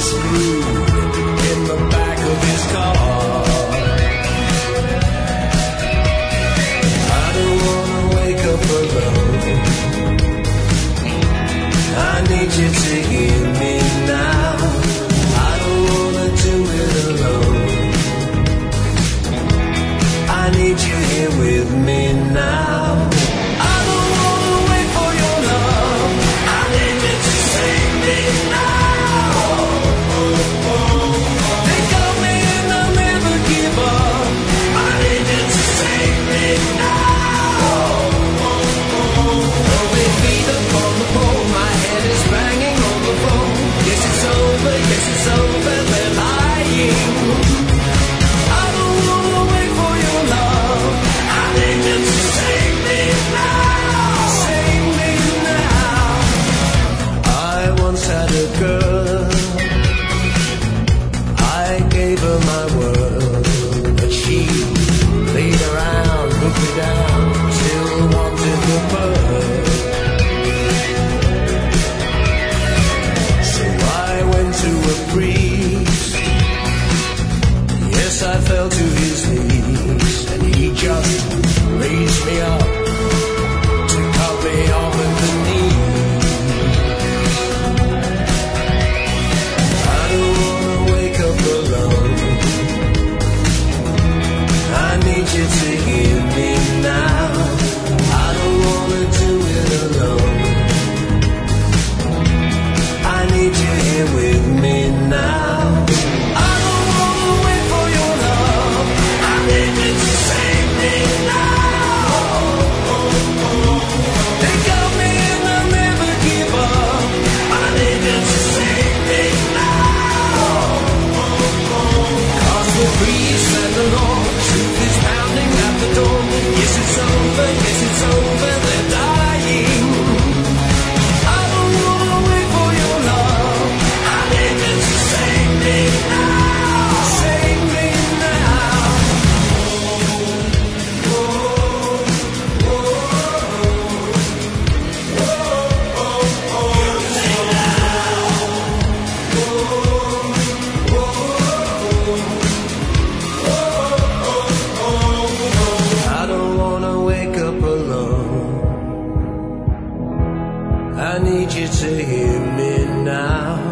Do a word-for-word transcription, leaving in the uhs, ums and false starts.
asleep in the back of his car. I don't wanna wake up alone. I need you to hear me now. I don't wanna do it alone. I need you here with me now. I don't wanna wait for your love. I need you to save me now. They got me and I'll never give up. I need you to save me now. Oh, they beat up on the pole. My head is banging on the phone. Yes, it's over. Yes, it's over. They're lying. I don't wanna wait for your love. I need you to save me now. Save me now. I once had a girl. I gave her my word, but she played around, put me down, still wanted the bird. So I went to a priest. Yes, I fell to his knees, and he just raised me up to cut me off at the knee. I don't wanna wake up alone. I need you to hear me now. I don't wanna do it alone. I need you here with me now. I don't wanna wait for your love. I need you to save me now. They got me and I'll never give up. I need you to save me now. Cause the priest and the law, truth is pounding at the door. Yes, it's over, yes, it's over, they're dying. I don't wanna wait for your love. I need you to save me now. Save me now. I don't wanna wake up alone. I need you to hear me now.